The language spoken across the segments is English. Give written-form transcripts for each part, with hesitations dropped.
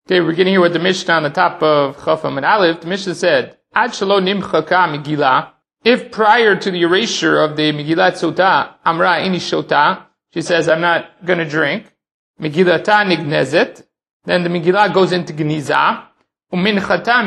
Okay, we're getting here with the Mishnah on the top of Chafam and Aleph. The Mishnah said, Ad shelo nimchaka Megillah. If prior to the erasure of the Megillat Sota, Amra ini shota, she says, I'm not going to drink. Megillata nignezet. Then the Megillah goes into Gniza. Uminchata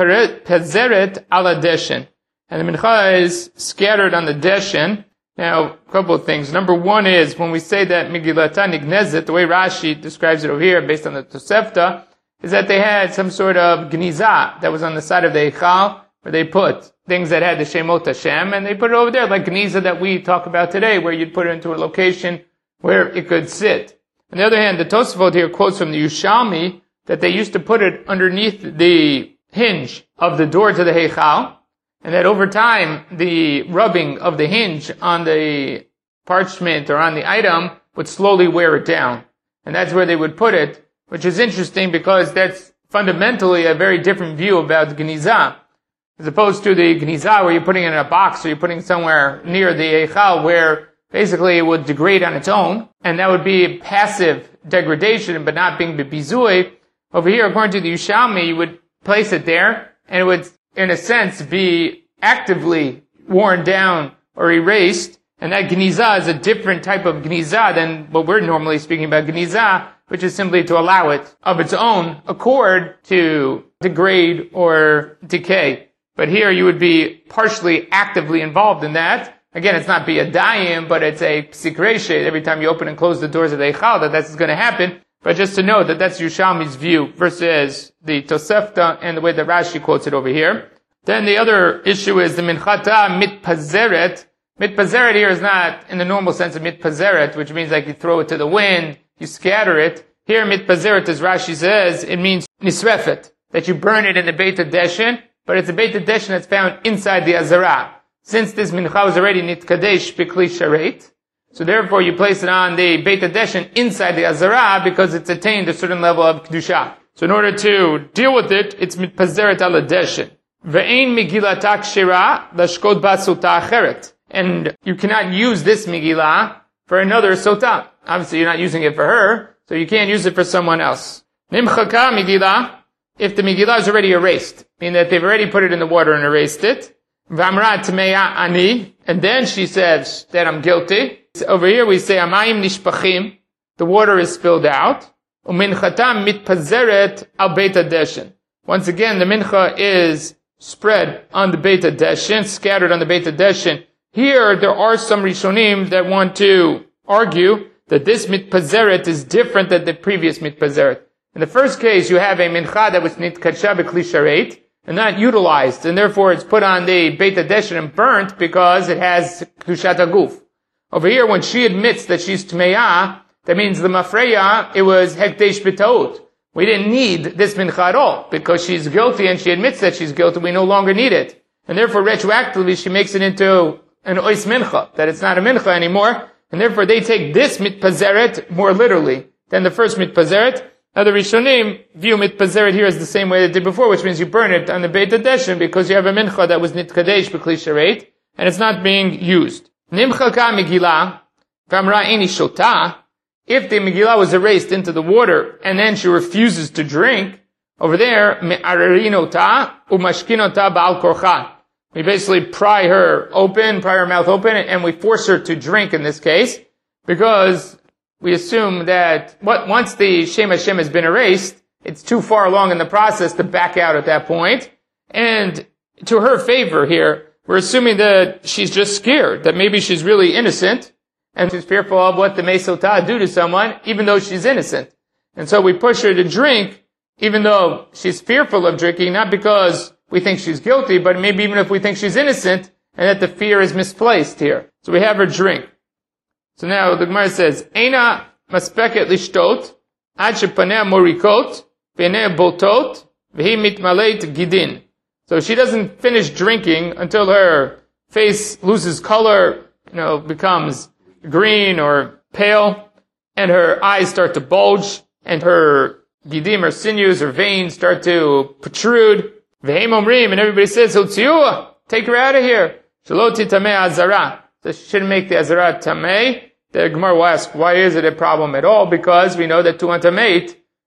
mitpazeret ala deshen. And the mincha is scattered on the deshen. Now, a couple of things. Number one is, when we say that Megillata nignezet, the way Rashi describes it over here, based on the Tosefta, is that they had some sort of gniza that was on the side of the Eichal, where they put things that had the Shemot Hashem, and they put it over there, like gniza that we talk about today, where you'd put it into a location where it could sit. On the other hand, the Tosafot here quotes from the Yushalmi that they used to put it underneath the hinge of the door to the Heichal, and that over time, the rubbing of the hinge on the parchment or on the item would slowly wear it down. And that's where they would put it, which is interesting because that's fundamentally a very different view about Gniza, as opposed to the Gniza where you're putting it in a box or you're putting it somewhere near the Eichal where basically it would degrade on its own, and that would be passive degradation but not being bibizui. Over here, according to the Yushalmi, you would place it there and it would, in a sense, be actively worn down or erased, and that Gniza is a different type of Gniza than what we're normally speaking about Gniza, which is simply to allow it of its own accord to degrade or decay. But here you would be partially actively involved in that. Again, it's not biyadayim, but it's a psikreshe. Every time you open and close the doors of the Eichal, that's going to happen. But just to know that that's Yushalmi's view versus the Tosefta and the way that Rashi quotes it over here. Then the other issue is the minchata mitpazeret. Mitpazeret here is not in the normal sense of mitpazeret, which means like you throw it to the wind, you scatter it. Here, mitpazeret, as Rashi says, it means nisrefet, that you burn it in the Beit HaDeshen, but it's a Beit HaDeshen that's found inside the Azara. Since this mincha was already nitkadesh b'kli sharet, so therefore you place it on the Beit HaDeshen inside the Azara because it's attained a certain level of kedusha. So in order to deal with it, it's mitpazeret ala deshen. Ve'ein megillata kshira lashkot ba sota acheret. And you cannot use this Megillah for another sota. Obviously you're not using it for her, so you can't use it for someone else. Nimchaka Megillah, if the Megillah is already erased, meaning that they've already put it in the water and erased it. V'amra tmeya ani, and then she says that I'm guilty. Over here we say amayim nishpachim, the water is spilled out. Uminchatam mitpazeret al Beit HaDeshen. Once again, the mincha is spread on the Beit HaDeshen, scattered on the Beit HaDeshen. Here, there are some Rishonim that want to argue that this mitpazeret is different than the previous mitpazeret. In the first case, you have a mincha that was nitkadsha b'kli sharet, and not utilized, and therefore it's put on the Beit HaDeshen and burnt because it has kedushat haguf. Over here, when she admits that she's tmeya, that means the mafreya, it was hekdesh b'taut. We didn't need this mincha at all, because she's guilty and she admits that she's guilty, we no longer need it. And therefore, retroactively, she makes it into an ois mincha, that it's not a mincha anymore, and therefore they take this mitpazeret more literally than the first mitpazeret. Now the Rishonim view mitpazeret here as the same way they did before, which means you burn it on the Beit HaDeshen because you have a mincha that was nitkadesh b'kli sharet, and it's not being used. Nimchaka Megillah, v'amra ini shota, if the Megillah was erased into the water, and then she refuses to drink, over there, me'ararinota umashkinota ba'al korcha. We basically pry her mouth open, and we force her to drink in this case, because we assume that once the Shem Hashem has been erased, it's too far along in the process to back out at that point. And to her favor here, we're assuming that she's just scared, that maybe she's really innocent, and she's fearful of what the Mesotah do to someone, even though she's innocent. And so we push her to drink, even though she's fearful of drinking, not because we think she's guilty, but maybe even if we think she's innocent, and that the fear is misplaced here. So we have her drink. So now the Gemara says, Eina maspeket lishtot, ad shepanea morikot, v'nei boltot, v'hi mitmaleit gidin. So she doesn't finish drinking until her face loses color, becomes green or pale, and her eyes start to bulge, and her gidim, her sinews, her veins start to protrude. V'heim omrim, and everybody says, Hotziua, take her out of here. Shelo titamei azara. So she shouldn't make the azara tamei. The Gemara will ask, why is it a problem at all? Because we know that tu'an tameit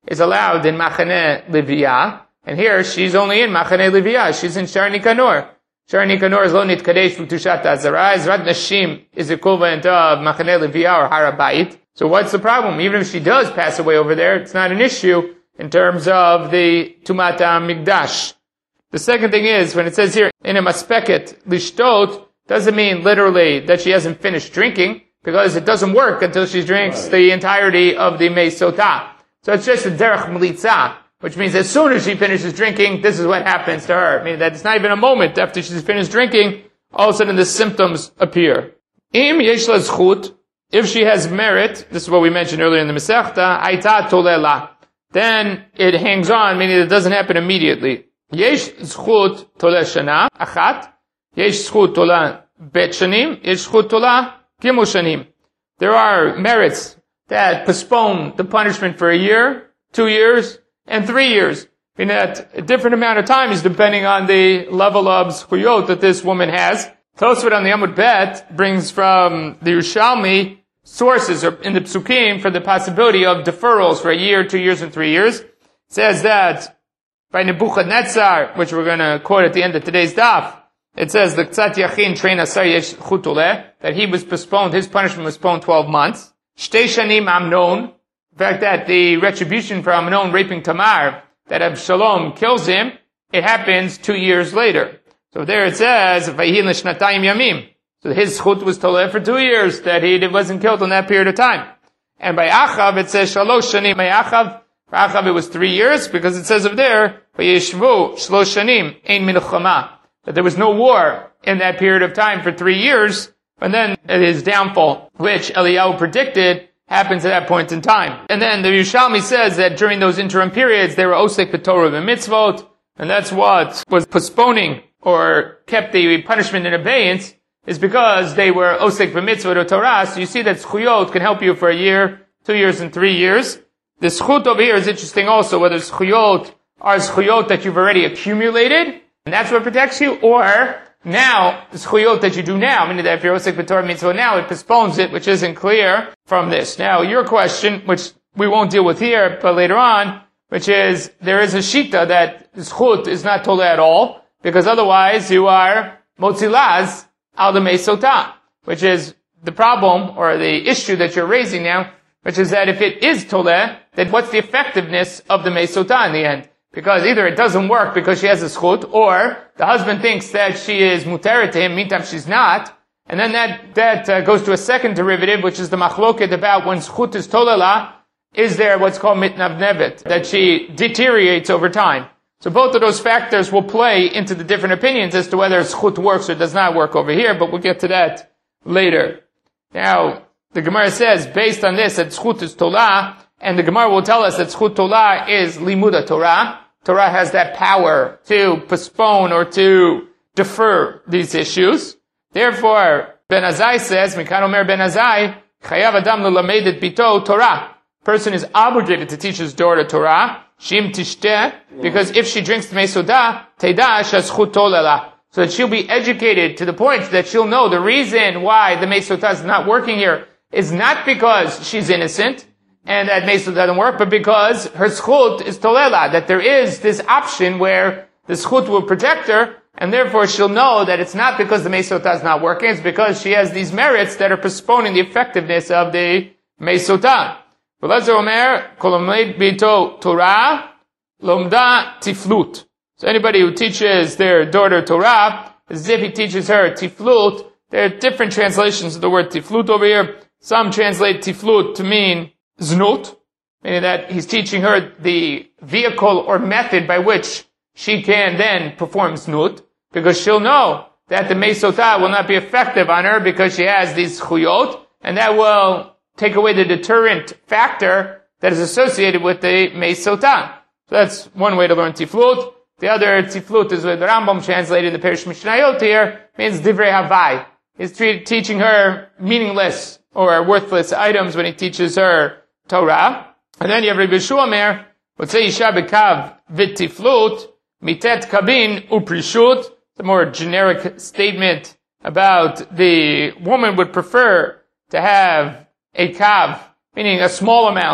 is allowed in Machane Livia, and here she's only in Machane Livia. She's in Shar Nikanor. Shar Nikanor is lo nitkadesh v'kedushat Azara. Ezrat Nashim is equivalent of Machane Livia or Har HaBayit. So what's the problem? Even if she does pass away over there, it's not an issue in terms of the Tumat HaMikdash. The second thing is, when it says here, in a maspeket lishtot, doesn't mean literally that she hasn't finished drinking, because it doesn't work until she drinks the entirety of the mei sotah. So it's just a derech melitza, which means as soon as she finishes drinking, this is what happens to her. Meaning that it's not even a moment after she's finished drinking, all of a sudden the symptoms appear. Im yesh la zchut, if she has merit, this is what we mentioned earlier in the Masechta, aita tolela, then it hangs on, meaning it doesn't happen immediately. Yesh zchut tole shana, achat, yesh zchut tola bet shanim, yesh zchut tola gimel shanim. There are merits that postpone the punishment for a year, 2 years, and 3 years. Meaning that a different amount of time is depending on the level of zchuyot that this woman has. Tosfot on the Amud Bet brings from the Yerushalmi sources in the Psukim for the possibility of deferrals for a year, 2 years, and 3 years. It says that by Nebuchadnezzar, which we're going to quote at the end of today's daf, it says the Ktsat Yachin Trein Asar Yesh Chutuleh, that he was postponed, his punishment was postponed 12 months. Shtei Shanim Amnon, the fact that the retribution for Amnon raping Tamar, that Absalom kills him, it happens 2 years later. So there it says, Vayhin L'Shnatayim Yamim. So his chut was toleh for 2 years, that he wasn't killed in that period of time. And by Achav it says Shalosh Shanim. By Achav, for Achav it was 3 years, because it says over there, Vayeshvu Shlosh Shanim Ein Milchama, that there was no war in that period of time for 3 years, and then his downfall, which Eliyahu predicted, happens at that point in time. And then the Yerushalmi says that during those interim periods, they were osek b'torah v'mitzvot, and that's what was postponing or kept the punishment in abeyance, is because they were osek b'mitzvot or Torah. So you see that zchuyot can help you for a year, 2 years, and 3 years. The zchut over here is interesting also, whether zchuyot are zchuyot that you've already accumulated, and that's what protects you, or now, the zchuyot that you do now, meaning that if you're osek b'torah mitzvah now, it postpones it, which isn't clear from this. Now, your question, which we won't deal with here, but later on, which is, there is a shita that zchut is not toleh at all, because otherwise you are motzilaz al the mei sotah, which is the problem, or the issue that you're raising now, which is that if it is toleh, then what's the effectiveness of the mei sotah in the end? Because either it doesn't work because she has a zchut, or the husband thinks that she is muteret to him, meantime she's not, and then that goes to a second derivative, which is the machloket about when zchut is tolela, is there what's called mitnavnevet, that she deteriorates over time. So both of those factors will play into the different opinions as to whether zchut works or does not work over here, but we'll get to that later. Now, the Gemara says, based on this, that zchut is tolah, and the Gemara will tell us that zchut tolah is limuda Torah. Torah has that power to postpone or to defer these issues. Therefore, Ben Azai says, Mikan Omer Ben Azai, Chayav Adam lelamed et bito Torah. Person is obligated to teach his daughter Torah, Shim tishteh, because if she drinks the mei sotah, Teda shazchut tolela. So that she'll be educated to the point that she'll know the reason why the mei sotah is not working here is not because she's innocent, and that mei sotah doesn't work, but because her zchut is tolela, that there is this option where the zchut will protect her, and therefore she'll know that it's not because the mei sotah is not working, it's because she has these merits that are postponing the effectiveness of the mei sotah. V'lezer omer, kol omed bito Torah, lomda tiflut. So anybody who teaches their daughter Torah, as if he teaches her tiflut, there are different translations of the word tiflut over here. Some translate tiflut to mean znut, meaning that he's teaching her the vehicle or method by which she can then perform znut, because she'll know that the mei sotah will not be effective on her because she has these chuyot, and that will take away the deterrent factor that is associated with the mei sotah. So that's one way to learn tiflut. The other tiflut is what the Rambam translated in the Perish Mishnayot here, means divrei havai. He's teaching her meaningless or worthless items when he teaches her Torah. And then you have Rabbi Yeshua Omer, Otzei Isha bekav v'tiflut, mitet kabin uprishut. It's a more generic statement about the woman would prefer to have a kav, meaning a small amount,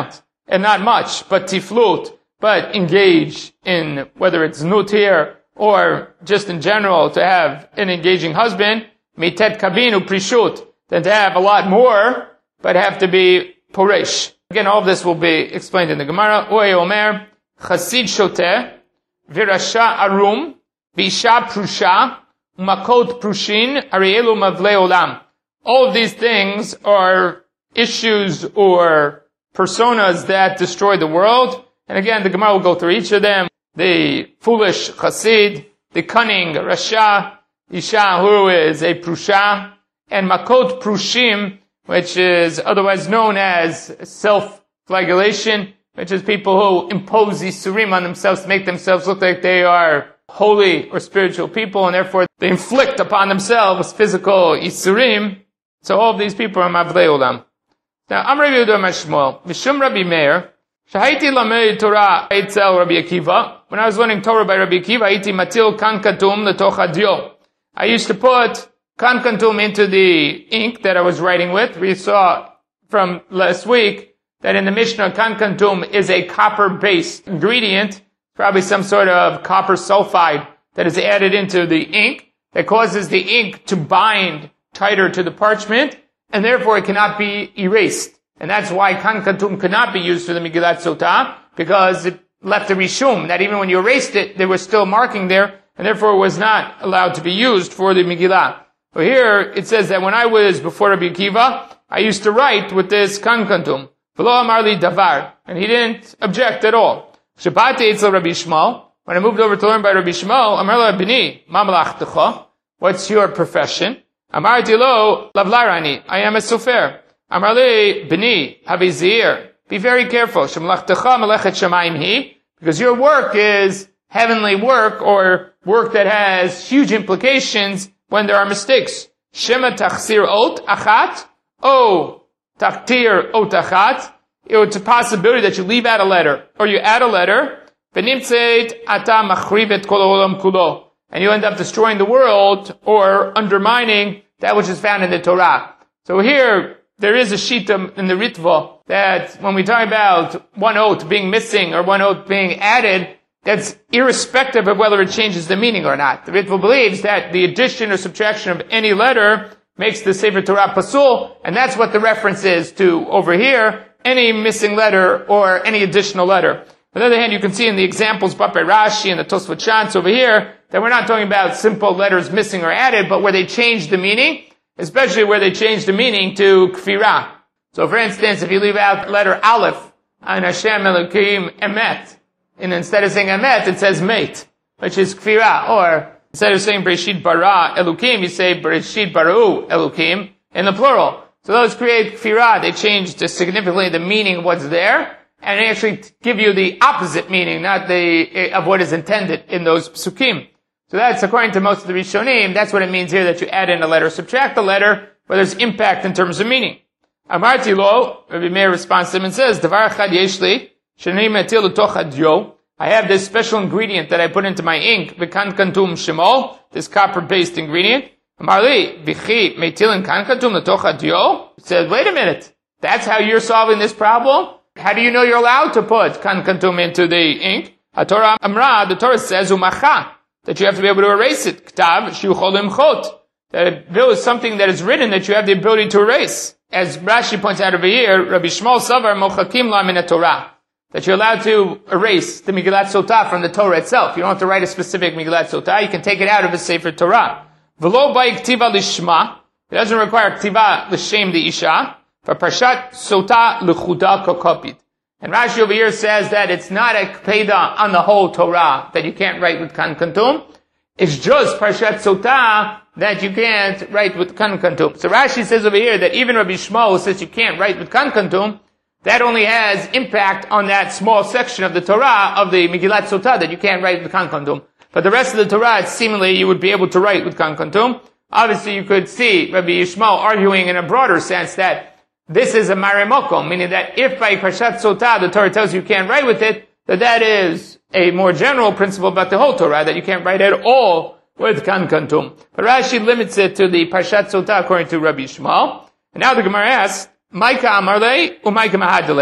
and not much, but tiflut, but engage in, whether it's nut here, or just in general, to have an engaging husband, mitet kabinu prishut, than to have a lot more, but have to be poresh. Again, all of this will be explained in the Gemara. Oye omer, chasid shoteh, virasha arum, visha prusha, umakot prushin, arielu mavle olam. All of these things are issues or personas that destroy the world. And again, the Gemara will go through each of them. The foolish chassid, the cunning rasha, isha who is a prusha, and makot prushim, which is otherwise known as self-flagellation, which is people who impose isurim on themselves to make themselves look like they are holy or spiritual people, and therefore they inflict upon themselves physical isurim. So all of these people are mavlei olam. Now, Amar Rabbi Yehuda Amar Shmuel, Mishum Rabbi Meir, Shahaiti lamed Torah etzel Rabbi Akiva. When I was learning Torah by Rabbi Akiva, Haiti matil kan katum letoch hadio. I used to put kan katum into the ink that I was writing with. We saw from last week that in the Mishnah, kan katum is a copper-based ingredient, probably some sort of copper sulfide that is added into the ink that causes the ink to bind tighter to the parchment, and therefore it cannot be erased. And that's why kan katum could not be used for the Megillat Sotah, because it left a rishum, that even when you erased it, there was still marking there, and therefore it was not allowed to be used for the Megillah. But here, it says that when I was before Rabbi Akiva, I used to write with this kan katum. V'lo amar li davar. And he didn't object at all. Shabati etzel Rabbi Shmuel. When I moved over to learn by Rabbi Shmuel, amar la bini, ma malachtecha? What's your profession? Amarti lo lavlarani. I am a sofer. Amar li bini, havizir. Be very careful. Shemlachtecha melechet shamayim hi. Because your work is heavenly work, or work that has huge implications when there are mistakes. Shema tachsir ot achat. Oh, taktir ot achat. It's a possibility that you leave out a letter, or you add a letter. V'nimtzeit ata machrivet kol olam kulo. And you end up destroying the world, or undermining that which is found in the Torah. So here, there is a shita in the Ritva, that when we talk about one oath being missing, or one oath being added, that's irrespective of whether it changes the meaning or not. The Ritva believes that the addition or subtraction of any letter makes the Sefer Torah pasul, and that's what the reference is to over here, any missing letter or any additional letter. On the other hand, you can see in the examples brought by Rashi and the Tosfot Shantz over here, that we're not talking about simple letters missing or added, but where they change the meaning, especially where they change the meaning to kfirah. So for instance, if you leave out letter Aleph on Hashem Elokim Emet, and instead of saying Emet, it says Meit, which is kfirah. Or instead of saying Bereshit bara Elokim, you say Bereshit baru Elokim in the plural. So those create kfirah. They change significantly the meaning of what's there, and they actually give you the opposite meaning, not of what is intended in those psukim. So that's, according to most of the Rishonim, that's what it means here, that you add in a letter, subtract a letter, where there's impact in terms of meaning. Amarti lo, Rabbi Meir responds to him and says, Davar echad yesh li, shenei metil l'toch hadyo. I have this special ingredient that I put into my ink, v'kan kantum shemo, this copper-based ingredient. Amar li, v'chi metil kan kantum l'toch hadyo? He said, wait a minute, that's how you're solving this problem? How do you know you're allowed to put kan kantum into the ink? HaTorah Amra, the Torah says, umacha, that you have to be able to erase it. Ktav shuchol imchot. That it is something that is written that you have the ability to erase. As Rashi points out over here, Rabbi Shmuel Savar mochakim la min Torah. That you're allowed to erase the Megillat Sotah from the Torah itself. You don't have to write a specific Megillat Sotah. You can take it out of the Sefer Torah. V'lo by ktiva lishma. It doesn't require ktiva l'shem the isha. For Parshat Sotah l'chuda kokopit. And Rashi over here says that it's not a kpeda on the whole Torah that you can't write with kan kantum. It's just Parshat Sotah that you can't write with kan kantum. So Rashi says over here that even Rabbi Shmuel says you can't write with kan kantum. That only has impact on that small section of the Torah of the Megillat Sotah that you can't write with kan kantum. But the rest of the Torah, seemingly you would be able to write with kan kantum. Obviously, you could see Rabbi Yishmael arguing in a broader sense that this is a maremokom, meaning that if by Parshat Sotah the Torah tells you can't write with it, that is a more general principle about the whole Torah, that you can't write at all with kan kantum. But Rashi limits it to the Parshat Sotah according to Rabbi Yishmael. And now the Gemara asks, Maika amarle, umaika mahadale.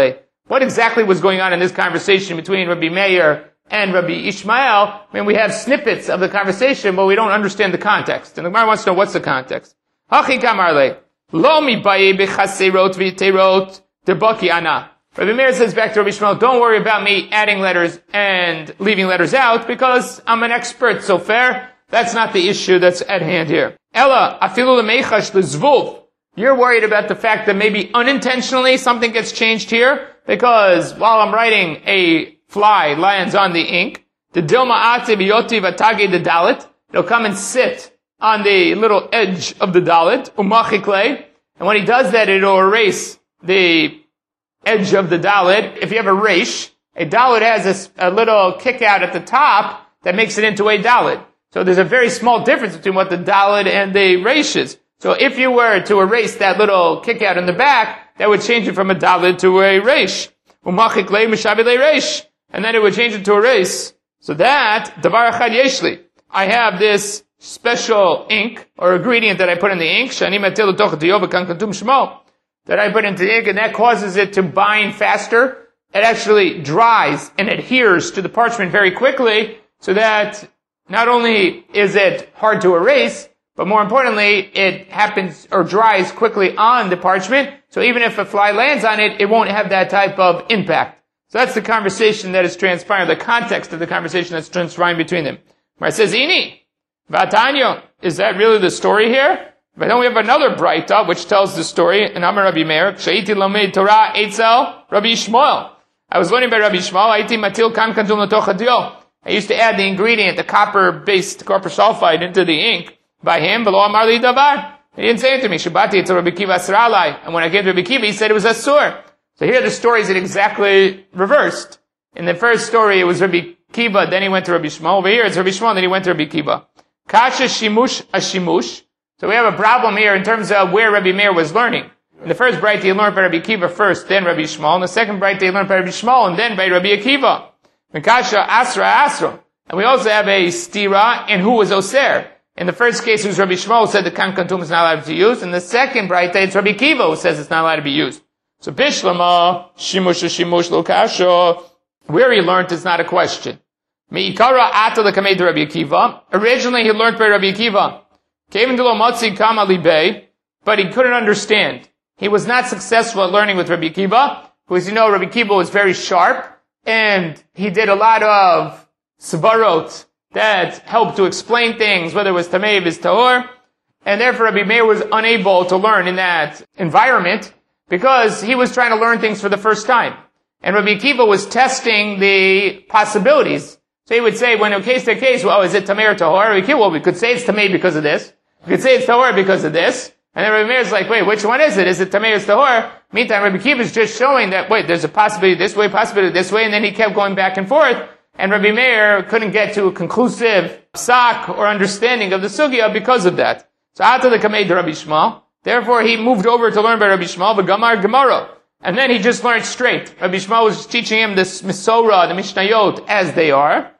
what exactly was going on in this conversation between Rabbi Meir and Rabbi Ishmael. I mean, we have snippets of the conversation, but we don't understand the context. And the Gemara wants to know what's the context. Hachi kamarle, lo mibaye bechaserot v'terot debaki ana. Rabbi Meir says back to Rabbi Ishmael, don't worry about me adding letters and leaving letters out, because I'm an expert so fair. That's not the issue that's at hand here. Ella, afilu lemechash lezvulv. You're worried about the fact that maybe unintentionally something gets changed here, because while I'm writing, a fly lands on the ink. The dilma ate biyoti vatage the dalit. It'll come and sit on the little edge of the dalit. Umachikle. And when he does that, it'll erase the edge of the dalit. If you have a resh, a dalit has a little kick out at the top that makes it into a dalit. So there's a very small difference between what the dalit and the resh is. So if you were to erase that little kick out in the back, that would change it from a dalit to a resh. Umachikle mishabile resh. And then it would change it to a resh. So that, davar achad yeshli. I have this special ink, or ingredient that I put in the ink, shani matil toch diyob kan kantum shmo, that I put into the ink, and that causes it to bind faster. It actually dries and adheres to the parchment very quickly, so that not only is it hard to erase, but more importantly, it happens or dries quickly on the parchment, so even if a fly lands on it, it won't have that type of impact. So that's the conversation that is transpiring, the context of the conversation that's transpiring between them. Where it says, Ini, Vatanyo, is that really the story here? But then we have another Braita, which tells the story, in Amar Rabbi Meir, K'shaiti Lamed Torah Eitzel, Rabbi Shmuel. I was learning by Rabbi Shmuel, Aiti Matil Kan Kantum L'toch Hadio. I used to add the ingredient, the copper-based, copper sulfide, into the ink by him, V'lo Amar Li Davar. He didn't say it to me, Shabati to Rabbi Kiva Asralai. And when I came to Rabbi Kiva, he said it was Asur. So here the story is exactly reversed. In the first story, it was Rabbi Kiva, then he went to Rabbi Shmuel. Over here, it's Rabbi Shmuel, then he went to Rabbi Kiva. Kasha shimush ashimush. So we have a problem here in terms of where Rabbi Meir was learning. In the first Braita, he learned by Rabbi Kiva first, then Rabbi Shmuel. In the second Braita, he learned by Rabbi Shmuel, and then by Rabbi Akiva. Kasha asra. And we also have a stira in who was Oser. In the first case, it was Rabbi Shmuel who said the kan kantum is not allowed to be used. In the second Braita, it's Rabbi Kiva who says it's not allowed to be used. So Bishlama, Shimush Lo Kasha, where he learned is not a question. Me'ikara ata l'kamei Rabbi Akiva. Originally he learned by Rabbi Akiva. Came into lo motzi kama libei, but he couldn't understand. He was not successful at learning with Rabbi Akiva, who, as you know, Rabbi Akiva was very sharp, and he did a lot of svarot that helped to explain things, whether it was tamei or tahor, and therefore Rabbi Meir was unable to learn in that environment, because he was trying to learn things for the first time. And Rabbi Akiva was testing the possibilities. So he would say, when in case to case, well, is it Tamei or Tahor? Rabbi Akiva, well, we could say it's Tamei because of this. We could say it's Tahor because of this. And then Rabbi Meir is like, wait, which one is it? Is it Tamei or Tahor? Meantime, Rabbi Akiva is just showing that, wait, there's a possibility this way, possibility this way, and then he kept going back and forth. And Rabbi Meir couldn't get to a conclusive psak or understanding of the sugya because of that. So after the Kamei Rabbi Shmuel, therefore, he moved over to learn by Rabbi Shmuel, the Gamar Gemara. And then he just learned straight. Rabbi Shmuel was teaching him this Misora, the Mishnayot, as they are.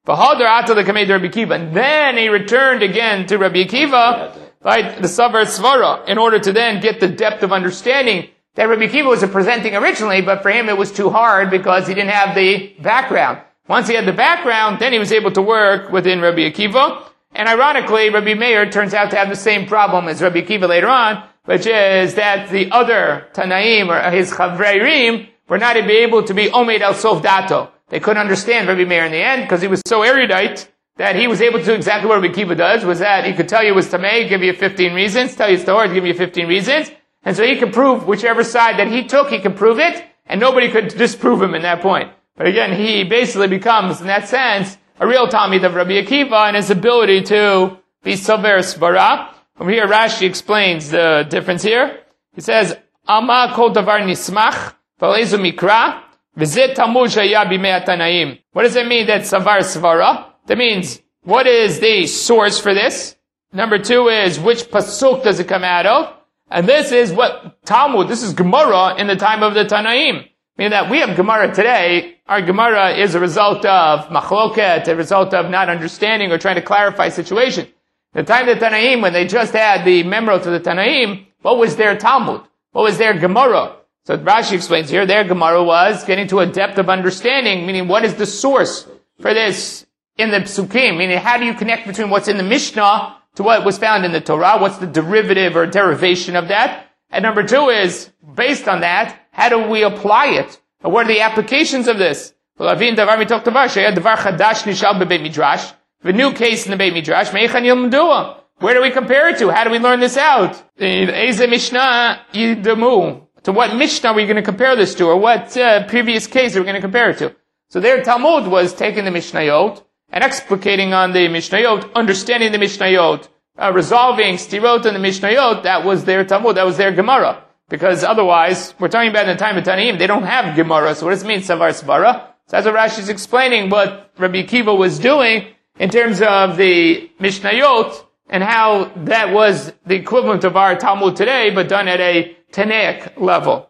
And then he returned again to Rabbi Akiva, right, the Savar Svara, in order to then get the depth of understanding that Rabbi Akiva was presenting originally, but for him it was too hard because he didn't have the background. Once he had the background, then he was able to work within Rabbi Akiva. And ironically, Rabbi Meir turns out to have the same problem as Rabbi Akiva later on, which is that the other Tanaim, or his Chavreirim, were not able to be Omed al Sof Dato. They couldn't understand Rabbi Meir in the end, because he was so erudite that he was able to do exactly what Rabbi Akiva does, was that he could tell you it was Tamei, give you 15 reasons, tell you it's Tahor, give you 15 reasons, and so he could prove whichever side that he took, he could prove it, and nobody could disprove him in that point. But again, he basically becomes, in that sense, a real Talmid of Rabbi Akiva and his ability to be Saver Svara. Over here, Rashi explains the difference here. He says, Ama kol davar nismach, v'leizu mikra, v'zeh tamud shaya b'mei atanaim. What does it mean that Savar Svara? That means, what is the source for this? Number two is, which pasuk does it come out of? And this is what Talmud, this is Gemara in the time of the Tanaim. Meaning that we have Gemara today. Our Gemara is a result of machloket, a result of not understanding or trying to clarify situation. The time of the Tanaim, when they just had the memro to the Tanaim, what was their Talmud? What was their Gemara? So Rashi explains here, their Gemara was getting to a depth of understanding, meaning what is the source for this in the Psukim? Meaning how do you connect between what's in the Mishnah to what was found in the Torah? What's the derivative or derivation of that? And number two is, based on that, how do we apply it? Or what are the applications of this? The new case in the Beit Midrash, where do we compare it to? How do we learn this out? To what Mishnah are we going to compare this to? Or what previous case are we going to compare it to? So their Talmud was taking the Mishnayot and explicating on the Mishnayot, understanding the Mishnayot, resolving stirot in the Mishnayot. That was their Talmud, that was their Gemara. Because otherwise, we're talking about in the time of Tanaim, they don't have Gemara. So what does it mean, Savar Svara? So that's what Rashi is explaining what Rabbi Akiva was doing in terms of the Mishnayot and how that was the equivalent of our Talmud today, but done at a Tanaic level.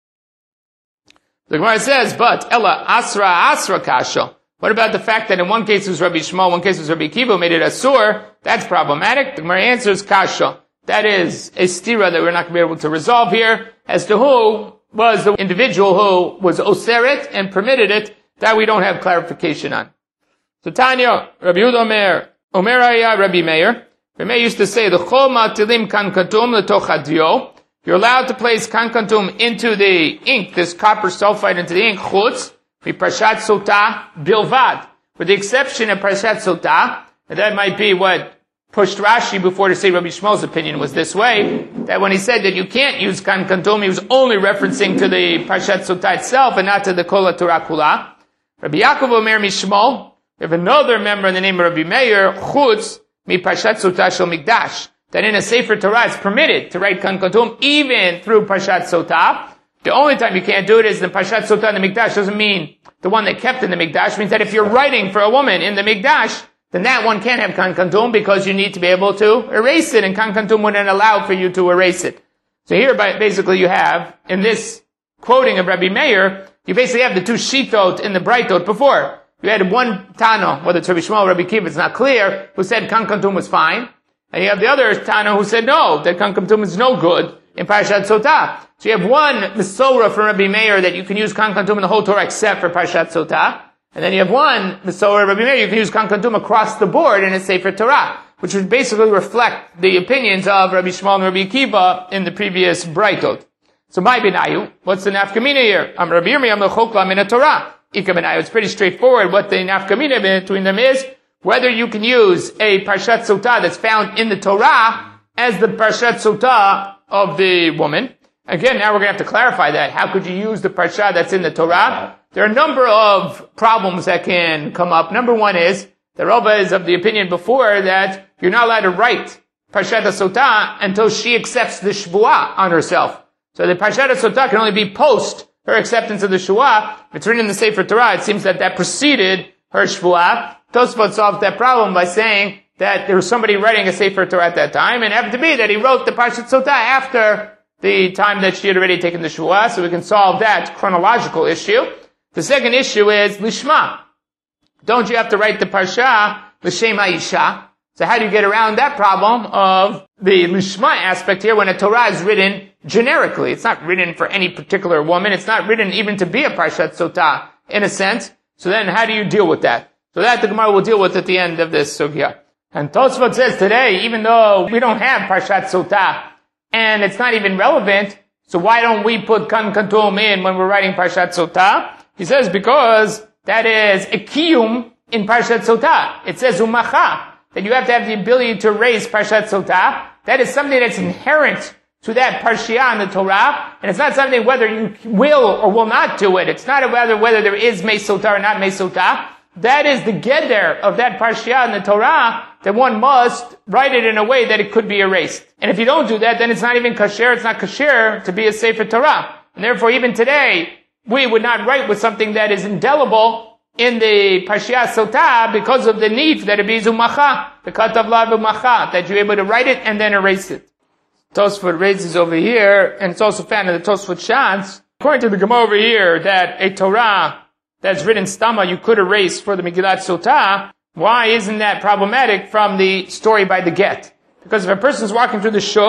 The Gemara says, but Ella Asra Kasha. What about the fact that in one case it was Rabbi Shmuel, one case it was Rabbi Akiva who made it Asur? That's problematic. The Gemara answers Kasha. That is a stira that we're not going to be able to resolve here as to who was the individual who was oseret and permitted it. That we don't have clarification on. So Tanya, Rabbi Yehuda Omer Aya Rabbi Meir. Rabbi Meir used to say, the chol matilim kan katum letoch hadio. You're allowed to place kan katum into the ink, this copper sulfide into the ink, chutz, mi parshat sotah bilvad. With the exception of parshat sotah, and that might be what pushed Rashi before to say Rabbi Shmuel's opinion was this way, that when he said that you can't use kan kantum, he was only referencing to the Parshat Sotah itself and not to the Kol Torah Kula. Rabbi Yaakov Omer Mishmol, we have another member in the name of Rabbi Meir, Chutz, mi Parshat Sotah shel Mikdash, that in a Sefer Torah it's permitted to write kan kantum even through Parshat Sotah. The only time you can't do it is the Parshat Sotah in the Mikdash. Doesn't mean the one that kept in the Mikdash. It means that if you're writing for a woman in the Mikdash, then that one can't have kan kantum because you need to be able to erase it, and kan kantum wouldn't allow for you to erase it. So here, basically, you have, in this quoting of Rabbi Meir, you basically have the two shitot in the Braitot before. You had one Tano, whether it's Rabbi Shmuel or Rabbi Akiva, it's not clear, who said kan kantum was fine. And you have the other Tano who said no, that kan kantum is no good in Parshat Sotah. So you have one Mesorah from Rabbi Meir that you can use kan kantum in the whole Torah except for Parshat Sotah. And then you have one Mesorah Rabbi Meir, you can use kan kantum across the board in a Sefer Torah, which would basically reflect the opinions of Rabbi Shmuel and Rabbi Akiva in the previous Braitot. So my benayu, what's the nafkamina here? Am Rabbi Yirmiyah l'chokla min Torah. Ika benayu. It's pretty straightforward. What the nafkamina between them is whether you can use a Parshat Sotah that's found in the Torah as the Parshat Sotah of the woman. Again, now we're going to have to clarify that. How could you use the Parsha that's in the Torah? There are a number of problems that can come up. Number one is, the Rava is of the opinion before that you're not allowed to write Parshat Sotah until she accepts the Shvuah on herself. So the Parshat Sotah can only be post her acceptance of the Shvuah. If it's written in the Sefer Torah, it seems that preceded her Shvuah. Tosfot solved that problem by saying that there was somebody writing a Sefer Torah at that time, and it happened to be that he wrote the Parshat Sotah after the time that she had already taken the Shvuah, so we can solve that chronological issue. The second issue is Lishma. Don't you have to write the Parsha L'Shem HaIsha? So how do you get around that problem of the Lishma aspect here when a Torah is written generically? It's not written for any particular woman. It's not written even to be a Parshat Sotah, in a sense. So then how do you deal with that? So that the Gemara will deal with at the end of this sugya. And Tosfot says today, even though we don't have Parshat Sotah, and it's not even relevant, so why don't we put kan kantum in when we're writing Parshat Sotah? He says because that is a kiyum in Parshat Sotah. It says umacha, that you have to have the ability to erase Parshat Sotah. That is something that's inherent to that Parshiah in the Torah, and it's not something whether you will or will not do it. It's not whether there is Mei Sotah or not Mei Sotah. That is the geder of that Parshiah in the Torah, that one must write it in a way that it could be erased. And if you don't do that, then it's not even kasher, it's not kasher to be a Sefer Torah. And therefore, even today, we would not write with something that is indelible in the Parshiah Sotah because of the need that it be zumacha, the katav lav umacha, that you're able to write it and then erase it. Tosfot raises over here, and it's also found in the Tosfot Shas, according to the Gemara over here, that a Torah that's written stama you could erase for the Megillat Sotah. Why isn't that problematic from the story by the get? Because if a person's walking through the shuk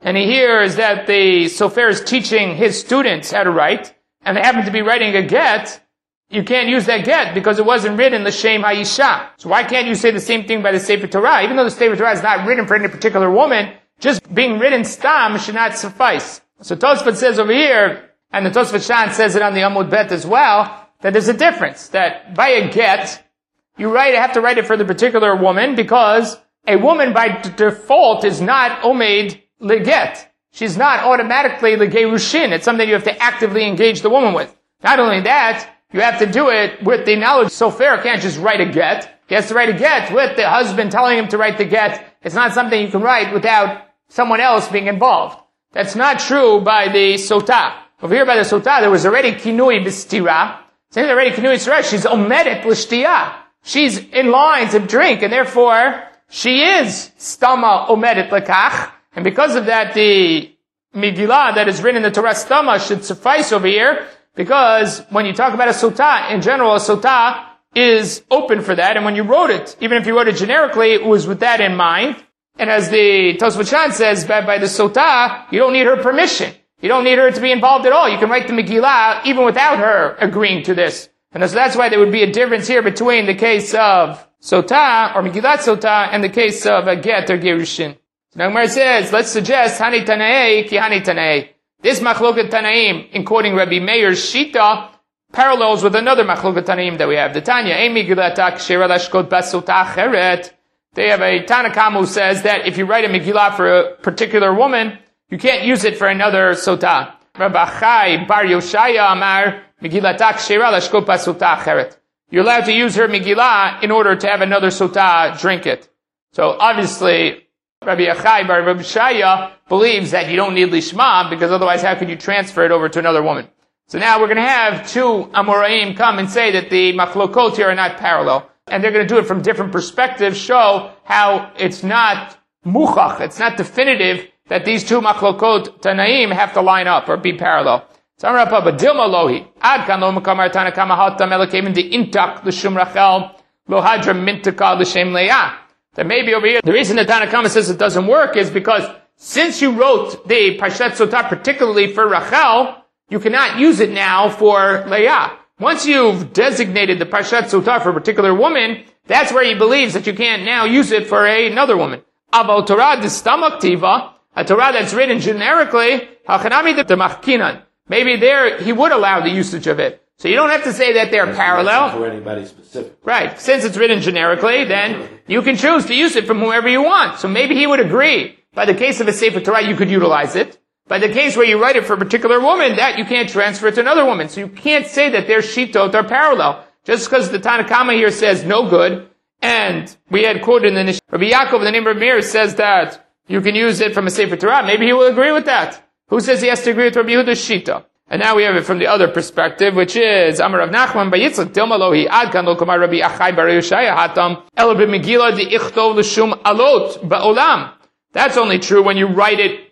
and he hears that the sofer is teaching his students how to write, and they happen to be writing a get, you can't use that get because it wasn't written l'shem ha'isha. So why can't you say the same thing by the Sefer Torah? Even though the Sefer Torah is not written for any particular woman, just being written stam should not suffice. So Tosfot says over here, and the Tosfot Shan says it on the Amud Bet as well, that there's a difference, that by a get, you have to write it for the particular woman because a woman by default is not omed leget. She's not automatically legerushin. It's something you have to actively engage the woman with. Not only that, you have to do it with the knowledge. Sofer can't just write a get. He has to write a get with the husband telling him to write the get. It's not something you can write without someone else being involved. That's not true by the sotah. Over here by the sotah, there was already kinui b'stira. Since already kinui b'stira, she's omedet l'shtiyah. She's in line to drink, and therefore, she is stama omedet lekach. And because of that, the Megillah that is written in the Torah stama should suffice over here, because when you talk about a sotah, in general, a sotah is open for that, and when you wrote it, even if you wrote it generically, it was with that in mind. And as the Tosfot Shan says, by the sotah, you don't need her permission. You don't need her to be involved at all. You can write the Megillah even without her agreeing to this. And so that's why there would be a difference here between the case of sotah, or Megillat sotah, and the case of a get or gerushin. So now Gemara says, let's suggest, Hani Tanaei ki Hani Tanaei. This Machloket Tanaim, in quoting Rabbi Meir's Shita, parallels with another Machloket Tanaim that we have. The Tanya, Ein Megillat k'shera lashkot basotah acheret. They have a Tanakam who says that if you write a Megillah for a particular woman, you can't use it for another sotah. Rabbi Chai bar Yoshaya Amar, Megillat k'shera lashkot basotah acheret. You're allowed to use her Megillah in order to have another sotah drink it. So obviously, Rabbi Achai bar Rabbi Shaya believes that you don't need lishma, because otherwise how could you transfer it over to another woman? So now we're going to have two Amoraim come and say that the machlokot here are not parallel. And they're going to do it from different perspectives, show how it's not muchach, it's not definitive that these two machlokot Tanaim have to line up or be parallel. So I'm Rapa Badilma Lohi. Ad kan lo mekamar Tanakama hatam elakim de intak l'shum Rachel lo hadra mintaka l'shem leah. That maybe over here, the reason that Tanakama says it doesn't work is because since you wrote the Parshat Sotah particularly for Rachel, you cannot use it now for Leah. Once you've designated the Parshat Sotah for a particular woman, that's where he believes that you can't now use it for another woman. Aval Torah d'stamak tiva, a Torah that's written generically, hachanami d'machkinan. Maybe there he would allow the usage of it. So you don't have to say that they're parallel. For anybody specific. Right. Since it's written generically, then you can choose to use it from whoever you want. So maybe he would agree. By the case of a Sefer Torah, you could utilize it. By the case where you write it for a particular woman, that you can't transfer it to another woman. So you can't say that their shitot are parallel. Just because the Tanakama here says no good, and we had quoted in the Nish, Rabbi Yaakov, the name of Mir, says that you can use it from a Sefer Torah. Maybe he will agree with that. Who says he has to agree with Rabbi Yehuda's shita? And now we have it from the other perspective, which is Amar Rav Nachman by Yitzchak Dilma Lohi Ad Kan Lo Kamar Rabbi Achai Bar Yoshaya Hatam Elo B'Megillah Di'ichtov L'Shum Alot Ba'olam. That's only true when you write it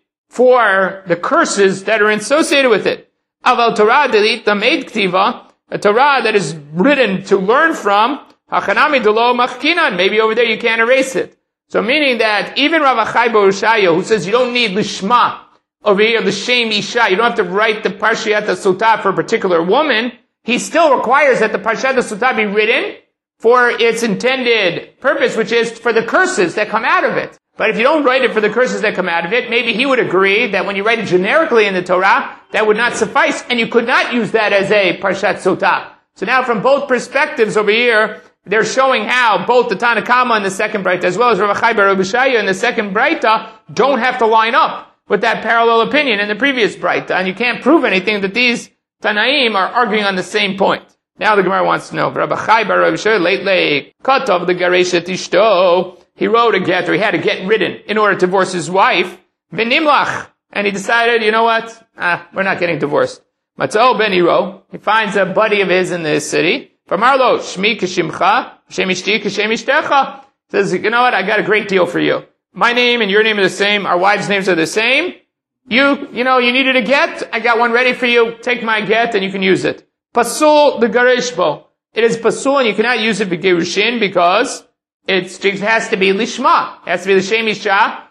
for the curses that are associated with it. Aval Torah Delit Tameid Ktiva, a Torah that is written to learn from, Hachanami Delo Machkinan. Maybe over there you can't erase it. So meaning that even Rav Achai Bar Yoshaya, who says you don't need Lishma, over here, the Shem Isha, you don't have to write the Parshat Sotah for a particular woman. He still requires that the Parshat Sotah be written for its intended purpose, which is for the curses that come out of it. But if you don't write it for the curses that come out of it, maybe he would agree that when you write it generically in the Torah, that would not suffice, and you could not use that as a Parshat Sotah. So now from both perspectives over here, they're showing how both the Tanakama in the second Braita, as well as Rav Achai Bar Rabbi Shaya in the second Braita, don't have to line up with that parallel opinion in the previous Braita. And you can't prove anything that these Tanaim are arguing on the same point. Now the Gemara wants to know, Rabbi Chai bar Rabbi Shua, lately, Katov the Gareshet Ishto, he wrote a get, or he had a get written in order to divorce his wife, V'nimlach, and he decided, you know what, we're not getting divorced. Matzah ben Hiro, he finds a buddy of his in this city, Famarlo, Shmi kishimcha, Shem ishti kishem ishtecha, says, you know what, I got a great deal for you. My name and your name are the same. Our wives' names are the same. You needed a get. I got one ready for you. Take my get and you can use it. Pasul the garishbo. It is pasul and you cannot use it for gerushin because it has to be lishma. It has to be l'shem isha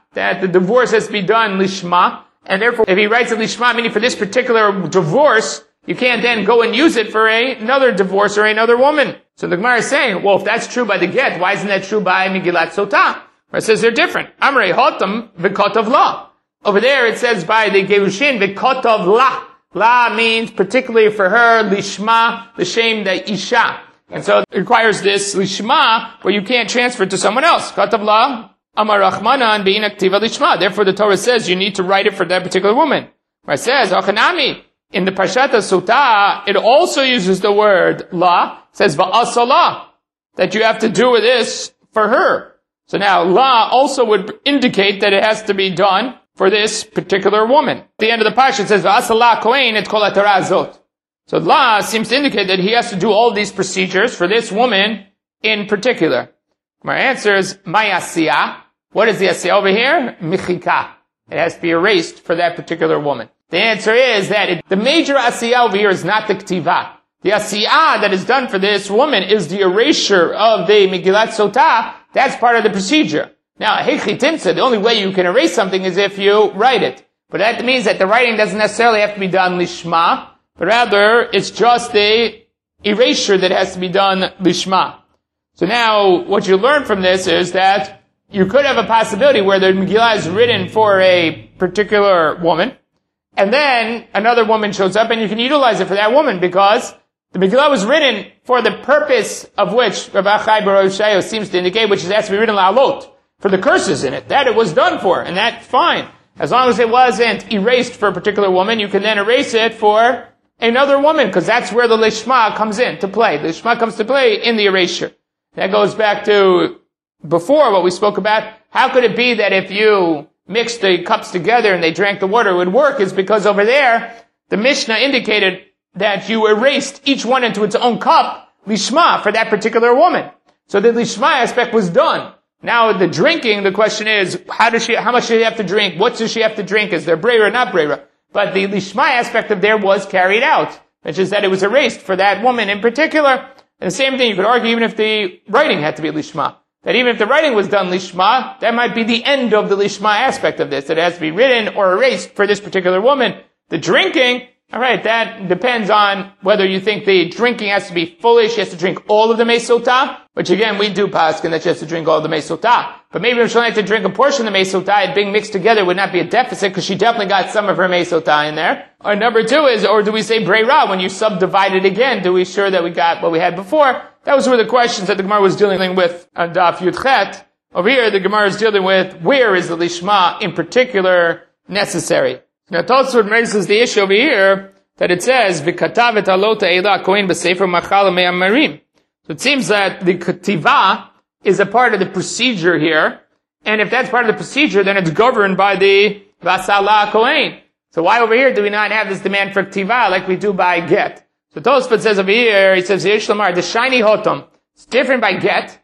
that the divorce has to be done lishma, and therefore if he writes it lishma, meaning for this particular divorce, you can't then go and use it for another divorce or another woman. So the Gemara is saying, well, if that's true by the get, why isn't that true by Megillat Sotah? It says they're different. Amrei hotam v'kotov la. Over there it says by the Gerushin v'kotov la. La means particularly for her lishma, the shame that isha. And so it requires this lishma where you can't transfer it to someone else. Kotov la amar rachmanan bein aktiva lishma. Therefore the Torah says you need to write it for that particular woman. Where it says, Ochanami, in the Parshat Sotah, it also uses the word la. It says va'asala, that you have to do this for her. So now la also would indicate that it has to be done for this particular woman. At the end of the Parsha it says va'asala kohen et kol haTorah zot. So la seems to indicate that he has to do all these procedures for this woman in particular. My answer is mayasiyah. What is the asiyah over here? Michika. It has to be erased for that particular woman. The answer is that the major asiyah over here is not the ktiva. The asiyah that is done for this woman is the erasure of the Megillat Sotah. That's part of the procedure. Now, hechitimsa, the only way you can erase something is if you write it. But that means that the writing doesn't necessarily have to be done lishma, but rather it's just the erasure that has to be done lishma. So now, what you learn from this is that you could have a possibility where the Megillah is written for a particular woman, and then another woman shows up and you can utilize it for that woman because the Megillah was written for the purpose of which Rabbi Chai Bar Yoshayo seems to indicate, which is it has to be written la'alot, for the curses in it. That it was done for, and that's fine. As long as it wasn't erased for a particular woman, you can then erase it for another woman, because that's where the lishma comes in to play. The lishma comes to play in the erasure. That goes back to before what we spoke about. How could it be that if you mix the cups together and they drank the water, it would work? Is because over there, the Mishnah indicated that you erased each one into its own cup, lishma, for that particular woman. So the lishma aspect was done. Now the drinking, the question is, how much does she have to drink? What does she have to drink? Is there breira or not breira? But the lishma aspect of there was carried out, which is that it was erased for that woman in particular. And the same thing you could argue even if the writing had to be lishma. That even if the writing was done lishma, that might be the end of the lishma aspect of this. That it has to be written or erased for this particular woman. The drinking, alright, that depends on whether you think the drinking has to be fully, she has to drink all of the Meisotah, which again, we do paskin that she has to drink all of the Meisotah. But maybe if she only had to drink a portion of the Meisotah, it being mixed together would not be a deficit, because she definitely got some of her Meisotah in there. Or number two is, or do we say breira, when you subdivide it again, do we sure that we got what we had before? That was one of the questions that the Gemara was dealing with on Daf Yud Chet. Over here, the Gemara is dealing with, where is the Lishma in particular necessary? Now, Tosfot raises the issue over here that it says, "V'katav et alot ha'ela kohen b'sefer machal me'amarim." So it seems that the kativa is a part of the procedure here, and if that's part of the procedure, then it's governed by the vasala kohen. So why over here do we not have this demand for kativa like we do by get? So Tosfot says over here, he says, "Yesh lamar the shiny hotam." It's different by get.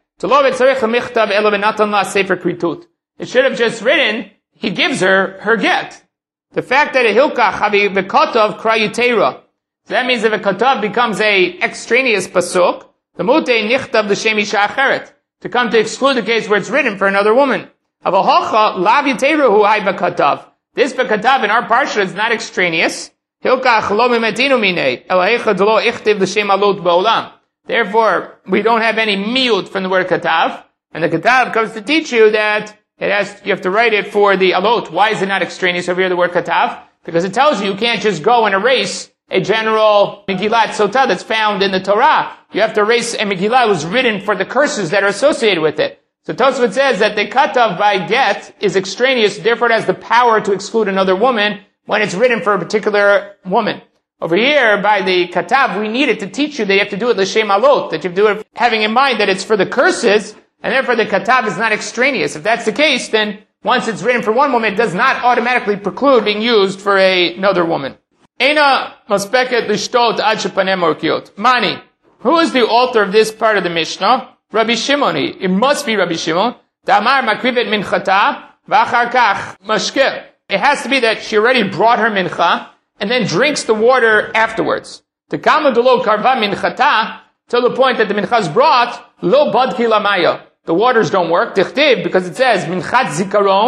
It should have just written, he gives her get. The fact that a hilkach havi v'kotov krayutera. So that means if a kotov becomes a extraneous pasuk, the mutei nichtav l'shem isha acheret, to come to exclude the case where it's written for another woman. Avahocha lav yuteruhu hay b'kotov. This b'kotov in our parsha is not extraneous. Hilkach lo mimetinu minei elahecha d'lo ichtiv l'shem alot ba'olam. Therefore, we don't have any miut from the word katav, and the katav comes to teach you that you have to write it for the alot. Why is it not extraneous over here, the word katav? Because it tells you can't just go and erase a general Megillat Sotah that's found in the Torah. You have to erase a Megillah that was written for the curses that are associated with it. So Tosfot says that the katav by get is extraneous, therefore it has the power to exclude another woman when it's written for a particular woman. Over here, by the katav, we need it to teach you that you have to do it l'shem alot, that you have to do it having in mind that it's for the curses, and therefore the katav is not extraneous. If that's the case, then once it's written for one woman, it does not automatically preclude being used for another woman. Eina maspeket lishtot ad shepanem orkiot. Mani, who is the author of this part of the Mishnah? Rabbi Shimoni. It must be Rabbi Shimon. Damar makrivet minchata v'achar kach mashke. It has to be that she already brought her mincha and then drinks the water afterwards. The kama delo karva minchata, till the point that the mincha is brought, lo badki lamaya. The waters don't work, tichtib, because it says, minchat zikaron,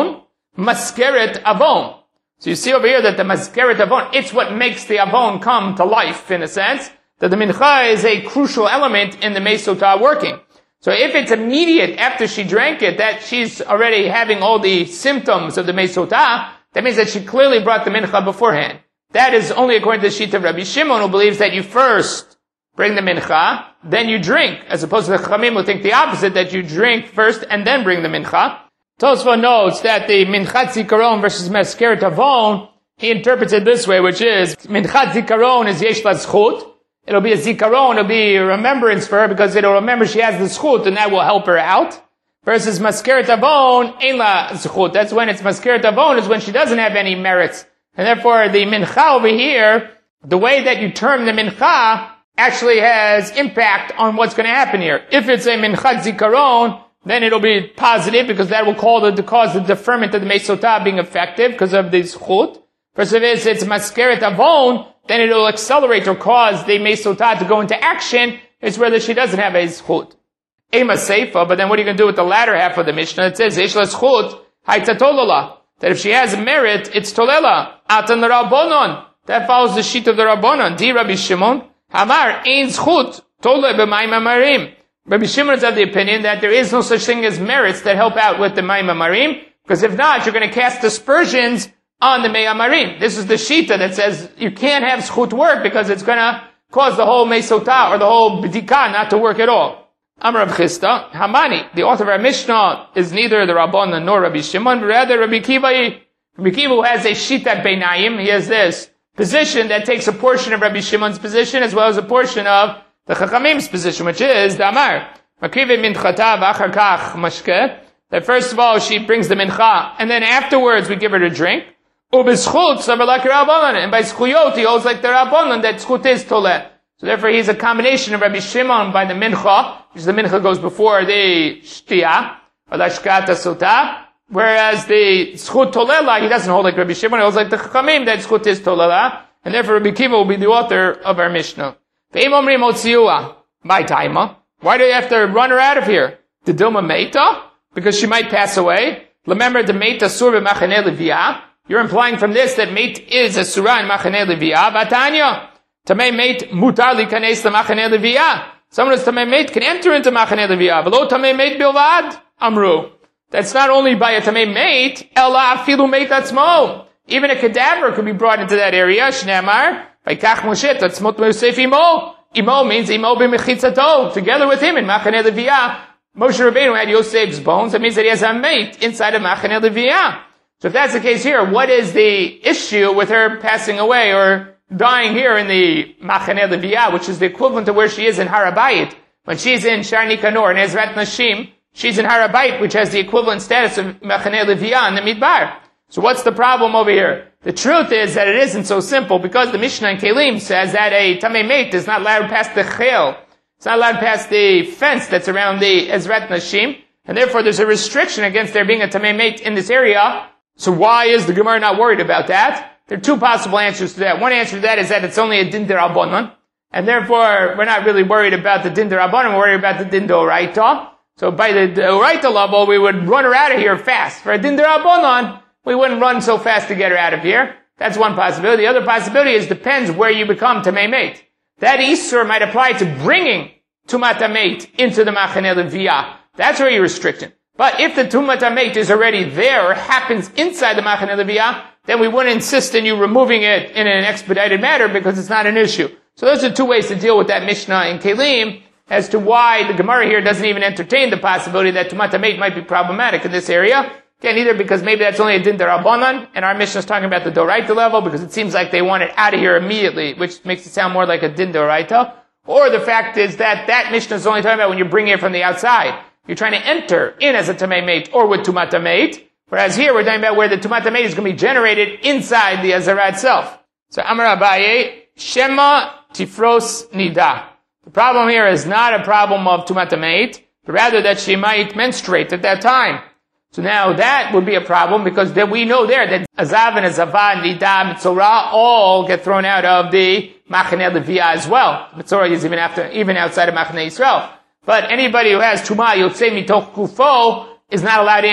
maskeret avon. So you see over here that the maskeret avon, it's what makes the avon come to life, in a sense, that the mincha is a crucial element in the mesotah working. So if it's immediate after she drank it, that she's already having all the symptoms of the mesotah, that means that she clearly brought the mincha beforehand. That is only according to the sheet of Rabbi Shimon, who believes that you first bring the mincha, then you drink, as opposed to the Chachamim who think the opposite, that you drink first and then bring the mincha. Tosfot notes that the minchat zikaron versus maskeret avon, he interprets it this way, which is, minchat zikaron is yesh la zchut. It'll be a zikaron, it'll be a remembrance for her, because it'll remember she has the zchut, and that will help her out. Versus maskeret avon, ein la zchut. That's when it's maskeret avon, is when she doesn't have any merits. And therefore, the mincha over here, the way that you term the mincha, actually has impact on what's going to happen here. If it's a minchat zikaron, then it'll be positive, because that will cause the deferment of the mesotah being effective, because of the zchut. Versus if it's maskeret avon, then it'll accelerate or cause the mesotah to go into action, is where she doesn't have a zchut. Ema seifa, but then what are you going to do with the latter half of the Mishnah? It says, yesh la zchut, hayta tolola. That if she has merit, it's tolela. Atan Rabbanon. That follows the sheet of the Rabbanon. Di Rabbi Shimon. Hamar, ein zchut, tole b'mayim amarim. Rabbi Shimon is of the opinion that there is no such thing as merits that help out with the mayim amarim, because if not, you're going to cast aspersions on the mayim amarim. This is the shita that says you can't have zchut work because it's going to cause the whole mesotah or the whole b'dika not to work at all. Amar Rav Chisda, Hamani, the author of our Mishnah, is neither the Rabbanan nor Rabbi Shimon, but rather Rabbi Kiva. Rabbi Kiva who has a shita beinayim, he has this position that takes a portion of Rabbi Shimon's position as well as a portion of the Chachamim's position, which is the Amar. Makrive minchata v'achar kach mashke. That first of all she brings the mincha, and then afterwards we give her to drink. U'b'zchut savar like Rabbanan, and by zchuyot he holds like the Rabbanan that zchut is toleh. So therefore he's a combination of Rabbi Shimon by the mincha, because the mincha goes before the shtiyah, or the shkat sotah, whereas the zchut tolela, he doesn't hold like Rabbi Shimon, he holds like the chachamim that zchut is tolela, and therefore Rabbi Kiva will be the author of our Mishnah. Ve'im omrim otziua, my taima. Why do you have to run her out of here? The dilma meita? Because she might pass away. Remember the meita sur b'machaneh leviyah. You're implying from this that mate is a surah in machaneh leviyah. Batanya. Tamei mate mutar likanes lemachaneh leviyah. Someone who's tamei mate can enter into machaneh leviyah. V'lo tamei mate bilvad. Amru. That's not only by a tamei mate, ela afilu mate atzmo. Even a cadaver could be brought into that area. Shneamar. Vayikach Moshe tatzmot meusef imo. Imo means imo b'mechitzato. Together with him in machaneh leviyah. Moshe Rabbeinu had Yosef's bones. That means that he has a mate inside of machaneh leviyah. So if that's the case here, what is the issue with her passing away or dying here in the Machaneh Leviyah, which is the equivalent to where she is in Har HaBayit? When she's in Shar Nikanor and Ezrat Nashim, she's in Har HaBayit, which has the equivalent status of Machaneh Leviyah in the Midbar. So what's the problem over here? The truth is that it isn't so simple, because the Mishnah in Kelim says that a Tamei Meit is not allowed past the Chel. It's not allowed past the fence that's around the Ezrat Nashim, and therefore there's a restriction against there being a Tamei Meit in this area. So why is the Gemara not worried about that? There are two possible answers to that. One answer to that is that it's only a din d'Rabbanan, and therefore we're not really worried about the din d'Rabbanan, we're worried about the din d'Oraita. So by the Oraita level, we would run her out of here fast. For a din d'Rabbanan, we wouldn't run so fast to get her out of here. That's one possibility. The other possibility is depends where you become Tamei Meit. That Isur might apply to bringing Tumat HaMeit into the Machaneh Leviyah. That's where you're restricting. But if the Tumat HaMeit is already there or happens inside the Machaneh Leviyah, then we wouldn't insist on you removing it in an expedited manner because it's not an issue. So those are two ways to deal with that Mishnah in Kelim as to why the Gemara here doesn't even entertain the possibility that Tumat HaMeit might be problematic in this area. Again, either because maybe that's only a din d'Rabbanan, and our Mishnah is talking about the Doraita level because it seems like they want it out of here immediately, which makes it sound more like a din d'Oraita. Or the fact is that that Mishnah is only talking about when you're bringing it from the outside. You're trying to enter in as a Tamei Meit or with Tumat HaMeit. Whereas here we're talking about where the Tumat HaMeit is going to be generated inside the Azara itself. So Amar Abaye, Shema Tifros Nida. The problem here is not a problem of Tumat HaMeit, but rather that she might menstruate at that time. So now that would be a problem because then we know there that Azav and Azava, Nida, Mitzorah all get thrown out of the Machaneh Leviyah as well. Mitzorah is even outside of Machaneh Yisrael. But anybody who has Tumah Yotzei Mitoch Kufo is not allowed in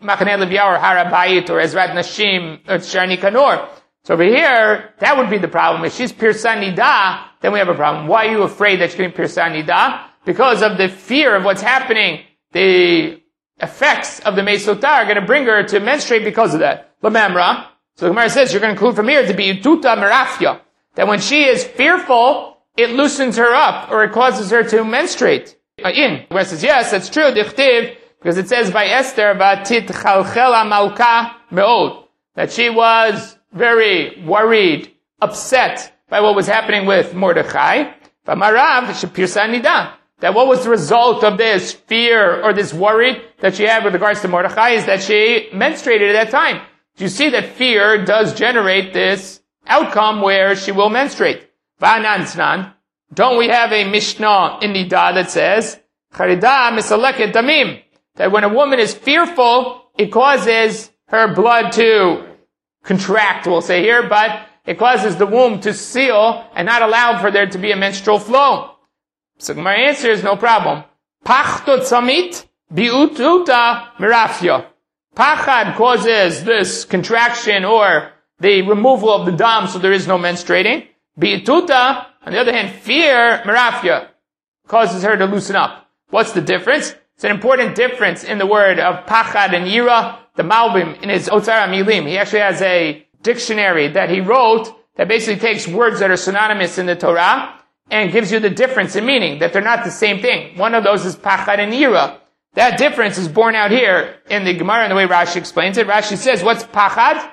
Machaneh Leviah or Harabayit or Ezrat Nashim or Shar Nikanor. So over here, that would be the problem. If she's Pirsa Nida, then we have a problem. Why are you afraid that she's going to be Pirsa Nida? Because of the fear of what's happening. The effects of the Meisota are going to bring her to menstruate because of that. Lamamra. So the Gemara says, you're going to conclude from here to be Ututa Merafya. That when she is fearful, it loosens her up, or it causes her to menstruate. The Gemara says, yes, that's true. Dichtiv, because it says by Esther, Vatit Chalchela Malka Me'od. That she was very worried, upset by what was happening with Mordechai. V'marav Shepirsa Nida. That what was the result of this fear or this worry that she had with regards to Mordechai is that she menstruated at that time. You see that fear does generate this outcome where she will menstruate. V'anansnan. Don't we have a Mishnah in Nida that says, Charida misaleket damim. That when a woman is fearful, it causes her blood to contract, we'll say here, but it causes the womb to seal and not allow for there to be a menstrual flow. So my answer is no problem. Pachtot samit biututa mirafya. Pachad causes this contraction or the removal of the dam, so there is no menstruating. Biututa, on the other hand, fear mirafya causes her to loosen up. What's the difference? It's an important difference in the word of pachad and yira. The Malbim in his Otzar HaMilim, he actually has a dictionary that he wrote that basically takes words that are synonymous in the Torah and gives you the difference in meaning, that they're not the same thing. One of those is pachad and yira. That difference is borne out here in the Gemara and the way Rashi explains it. Rashi says, what's pachad?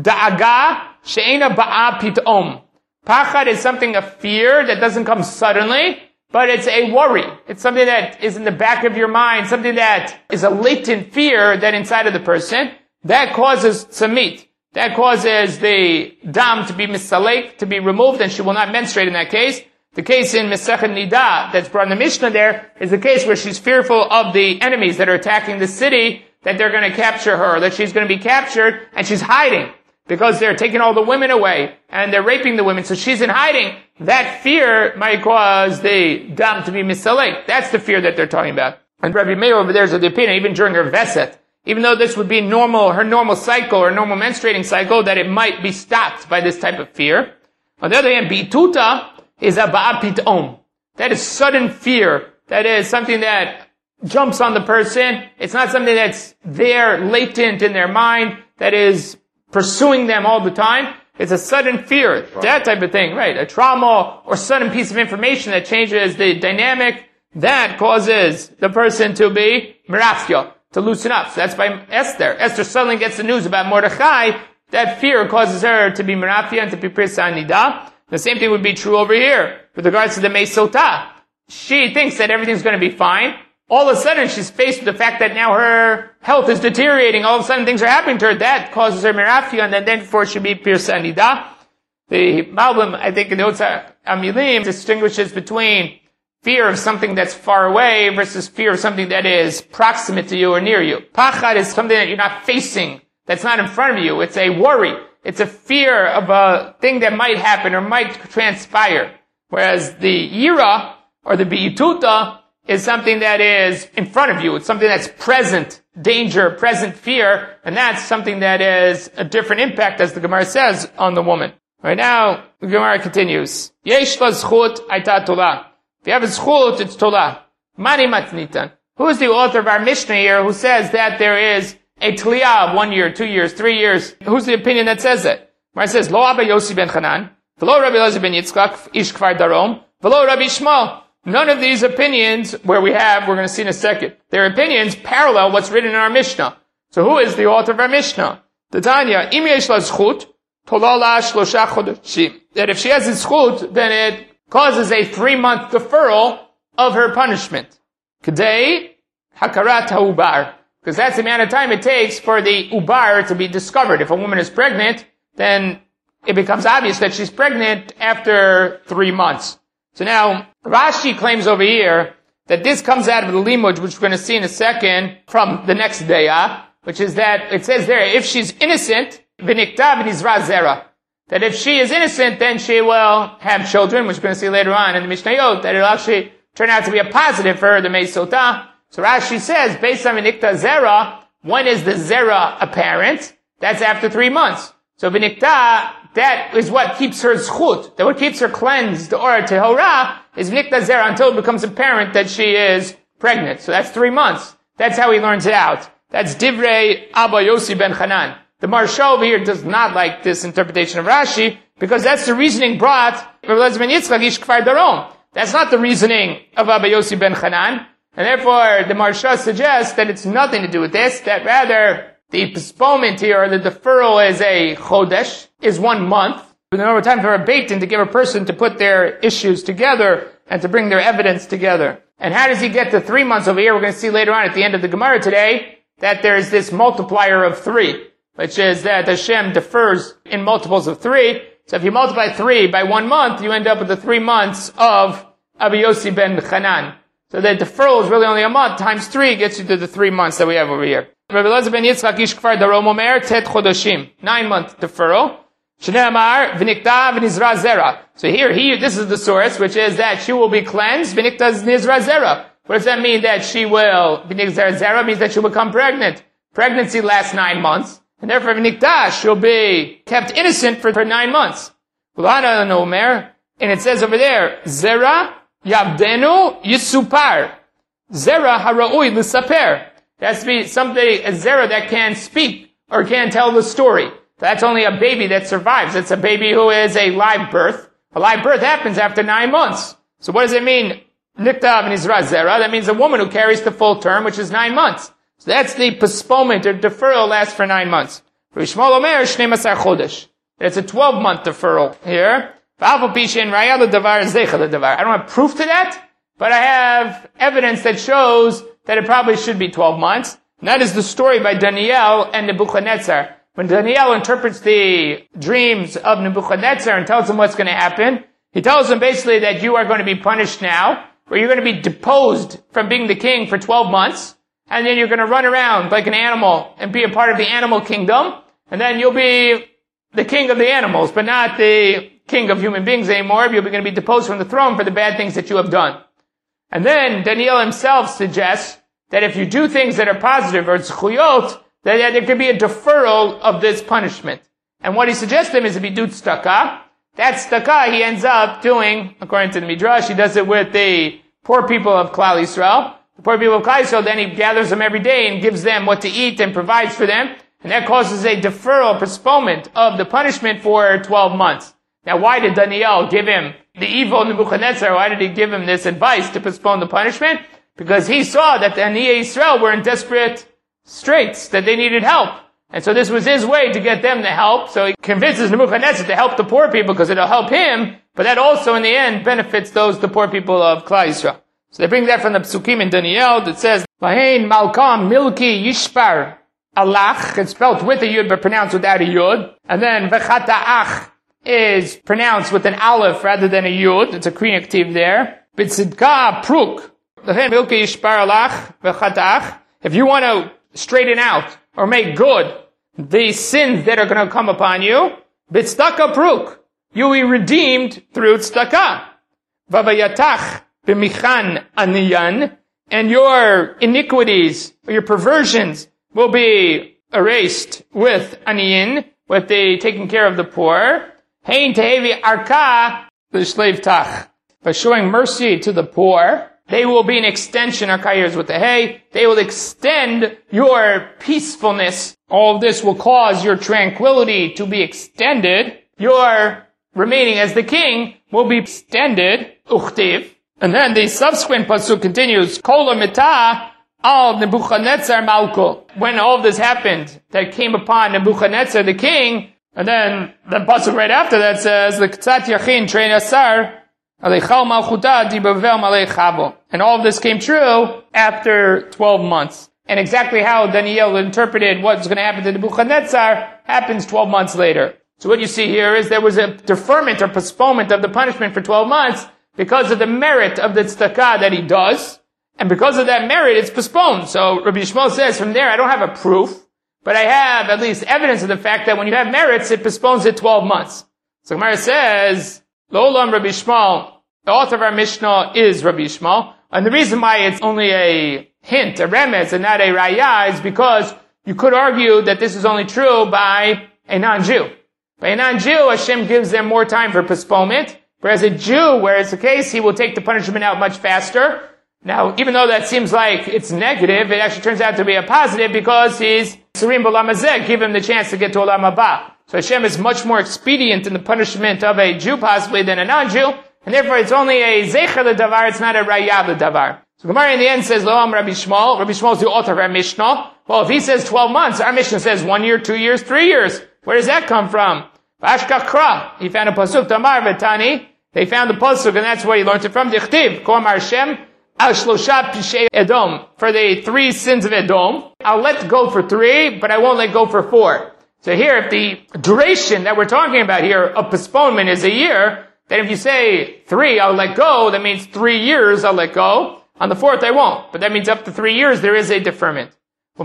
Da'aga she'ena ba'a pit'om. Pachad is something of fear that doesn't come suddenly, but it's a worry. It's something that is in the back of your mind, something that is a latent fear that inside of the person. That causes tzamit. That causes the dam to be misalek, to be removed, and she will not menstruate in that case. The case in Masechet Nida that's brought in the Mishnah there is the case where she's fearful of the enemies that are attacking the city, that they're going to capture her, that she's going to be captured, and she's hiding because they're taking all the women away and they're raping the women. So she's in hiding. That fear might cause the dam to be misalek. That's the fear that they're talking about. And Rabbi Meir over there is of the opinion, even during her veset, even though this would be normal, her normal cycle or normal menstruating cycle, that it might be stopped by this type of fear. On the other hand, bituta is a ba'apit'om. That is sudden fear. That is something that jumps on the person. It's not something that's there, latent in their mind, that is pursuing them all the time. It's a sudden fear. That type of thing, right? A trauma or sudden piece of information that changes the dynamic, that causes the person to be merafya, to loosen up. So that's by Esther. Esther suddenly gets the news about Mordechai. That fear causes her to be merafya and to be pirsa nida. The same thing would be true over here with regards to the Meisota. She thinks that everything's going to be fine. All of a sudden, she's faced with the fact that now her health is deteriorating. All of a sudden, things are happening to her. That causes her merafia, and then therefore she be pirsa nida. The Malbim, I think, in the Otzar HaMilim distinguishes between fear of something that's far away versus fear of something that is proximate to you or near you. Pachad is something that you're not facing, that's not in front of you. It's a worry. It's a fear of a thing that might happen or might transpire. Whereas the yira, or the bi'ituta, is something that is in front of you. It's something that's present danger, present fear, and that's something that is a different impact, as the Gemara says, on the woman. Right now, the Gemara continues. Yesh la zchut aita tola. If you have a zchut, it's tola. Mani matnitan. Who is the author of our Mishnah here who says that there is a tliyah of 1 year, 2 years, 3 years? Who's the opinion that says it? Gemara says, Lo Abba Yossi ben Chanan, v'lo Rabbi Elazar ben Yitzchak, ish kfar darom, v'lo Rabbi Shmuel. None of these opinions we're going to see in a second. Their opinions parallel what's written in our Mishnah. So who is the author of our Mishnah? The Tanya, im yesh la zchut, tolala shlosha chodashim. That if she has a zchut, then it causes a 3-month deferral of her punishment. Kedei hakarat ha'ubar. Because that's the amount of time it takes for the ubar to be discovered. If a woman is pregnant, then it becomes obvious that she's pregnant after 3 months. So now, Rashi claims over here that this comes out of the limud, which we're going to see in a second, from the next daya, which is that it says there, if she's innocent, v'nikta v'nizra zera. That if she is innocent, then she will have children, which we're going to see later on in the Mishnayot, that it'll actually turn out to be a positive for her, the Meisota. So Rashi says, based on v'nikta zera, when is the zera apparent? That's after 3 months. So v'nikta, that is what keeps her zchut, that what keeps her cleansed or tehora is v'nikta zera until it becomes apparent that she is pregnant. So that's 3 months. That's how he learns it out. That's Divrei Abba Yossi ben Hanan. The Maharsha over here does not like this interpretation of Rashi because that's the reasoning brought Rabbi Eliezer ben Yitzchak Ish Kfar Darom. That's not the reasoning of Abba Yossi ben Hanan. And therefore, the Maharsha suggests that it's nothing to do with this, that rather the postponement here, or the deferral is a chodesh, is 1 month. There's no time for a beit din to give a person to put their issues together and to bring their evidence together. And how does he get to 3 months over here? We're going to see later on at the end of the Gemara today that there's this multiplier of 3, which is that Hashem defers in multiples of 3. So if you multiply 3 by 1 month, you end up with the 3 months of Abba Yossi ben Hanan. So the deferral is really only a month times 3 gets you to the 3 months that we have over here. Rabbi Eliezer ben Yitzchak Ish Kfar Darom Omer Tet Chodashim, 9-month deferral. Shneamar v'nikta v'nizra zera. So here, this is the source, which is that she will be cleansed. V'nikta nizra zera. What does that mean? That she will v'nizra zera means that she'll become pregnant. Pregnancy lasts 9 months, and therefore v'nikta she'll be kept innocent for 9 months. Ulana Omer, and it says over there, zera yavdenu yisupar. Zera haraui l'saper. It has to be somebody, a zera that can speak or can tell the story. That's only a baby that survives. It's a baby who is a live birth. A live birth happens after 9 months. So what does it mean? Nikta v'nizra zera. That means a woman who carries the full term, which is 9 months. So that's the postponement or deferral lasts for 9 months. It's a 12-month deferral here. I don't have proof to that, but I have evidence that shows that it probably should be 12 months. And that is the story by Daniel and Nebuchadnezzar. When Daniel interprets the dreams of Nebuchadnezzar and tells him what's going to happen, he tells him basically that you are going to be punished now, where you're going to be deposed from being the king for 12 months, and then you're going to run around like an animal and be a part of the animal kingdom, and then you'll be the king of the animals, but not the king of human beings anymore. You're going to be deposed from the throne for the bad things that you have done. And then Daniel himself suggests that if you do things that are positive or zchuyot, that there could be a deferral of this punishment. And what he suggests to him is if you do tzedakah, that tzedakah he ends up doing, according to the Midrash, he does it with the poor people of Klal Yisrael. The poor people of Klal Yisrael, then he gathers them every day and gives them what to eat and provides for them. And that causes a deferral, postponement of the punishment for 12 months. Now why did Daniel give him, the evil Nebuchadnezzar, why did he give him this advice to postpone the punishment? Because he saw that the Aniyei Yisrael were in desperate straits, that they needed help. And so this was his way to get them the help. So he convinces Nebuchadnezzar to help the poor people because it'll help him, but that also in the end benefits the poor people of Klal Yisrael. So they bring that from the Psukim in Daniel that says, Vahein Malkam Milki Yishpar Alach, it's spelled with a Yud but pronounced without a Yud. And then Vechata'ach is pronounced with an Aleph rather than a Yud. It's a Kriyativ there. B'tzidka Pruk. Vahein Milki Yishpar Alach Vechata'ach. If you want to straighten out or make good the sins that are going to come upon you, b'tzedakah pruk, you will be redeemed through tzedakah. Vavayatach b'michan aniyan, and your iniquities, or your perversions, will be erased with aniyin, with the taking care of the poor. Hein tehevi arka b'shleiv tach, by showing mercy to the poor. They will be an extension, Arkayers with the hay. They will extend your peacefulness. All of this will cause your tranquility to be extended. Your remaining as the king will be extended. Uchtiv. And then the subsequent pasuk continues, Kol mitah al Nebuchadnezzar malko. When all of this happened, that came upon Nebuchadnezzar the king, and then the pasuk right after that says, L'ktzat yachin trein asar, and all of this came true after 12 months. And exactly how Daniel interpreted what's going to happen to Nebuchadnezzar happens 12 months later. So what you see here is there was a deferment or postponement of the punishment for 12 months because of the merit of the tzedakah that he does. And because of that merit, it's postponed. So Rabbi Yishmael says, from there I don't have a proof, but I have at least evidence of the fact that when you have merits, it postpones it 12 months. So Gemara says, L'olam Rabbi Yishmael, the author of our Mishnah is Rabbi Yishmael, and the reason why it's only a hint, a remez, and not a raya, is because you could argue that this is only true by a non-Jew. By a non-Jew, Hashem gives them more time for postponement, whereas a Jew, where it's the case, he will take the punishment out much faster. Now, even though that seems like it's negative, it actually turns out to be a positive because he's Surim B'Olam Hazeh, give him the chance to get to Olam Haba. So Hashem is much more expedient in the punishment of a Jew possibly than a non-Jew, and therefore it's only a Zecher L'Davar, it's not a Raya L'Davar. So Gemara in the end says, Loam Rabbi Shmuel. Rabbi Shmuel is the author of our Mishnah. Well, if he says 12 months, our Mishnah says 1 year, 2 years, 3 years. Where does that come from? Vashkach Kra. He found a pasuk, Tamar V'tani. They found the pasuk, and that's where he learned it from. Dichtiv, Ko Amar Hashem, Al Shlosha Pishei Edom. For the 3 sins of Edom, I'll let go for 3, but I won't let go for 4. So here, if the duration that we're talking about here of postponement is a year, then if you say 3, I'll let go, that means 3 years I'll let go. On the 4th, I won't. But that means up to 3 years, there is a deferment. So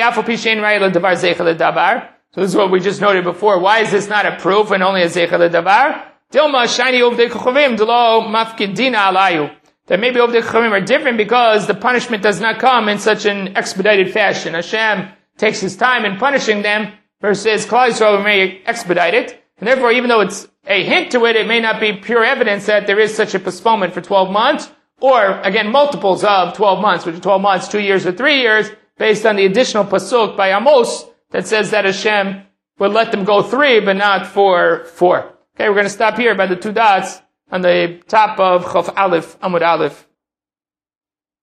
this is what we just noted before. Why is this not a proof and only a zeicha ledavar? Dilma shiny ovdei kochavim delo mafkidina alayu. That maybe ovdei kochavim are different because the punishment does not come in such an expedited fashion. Hashem takes his time in punishing them versus Klal Yisrael may expedite it. And therefore, even though it's a hint to it, it may not be pure evidence that there is such a postponement for 12 months. Or, again, multiples of 12 months, which are 12 months, 2 years, or 3 years, based on the additional pasuk by Amos that says that Hashem will let them go 3, but not for 4. Okay, we're going to stop here by the 2 dots on the top of Chaf Aleph, Amud Aleph.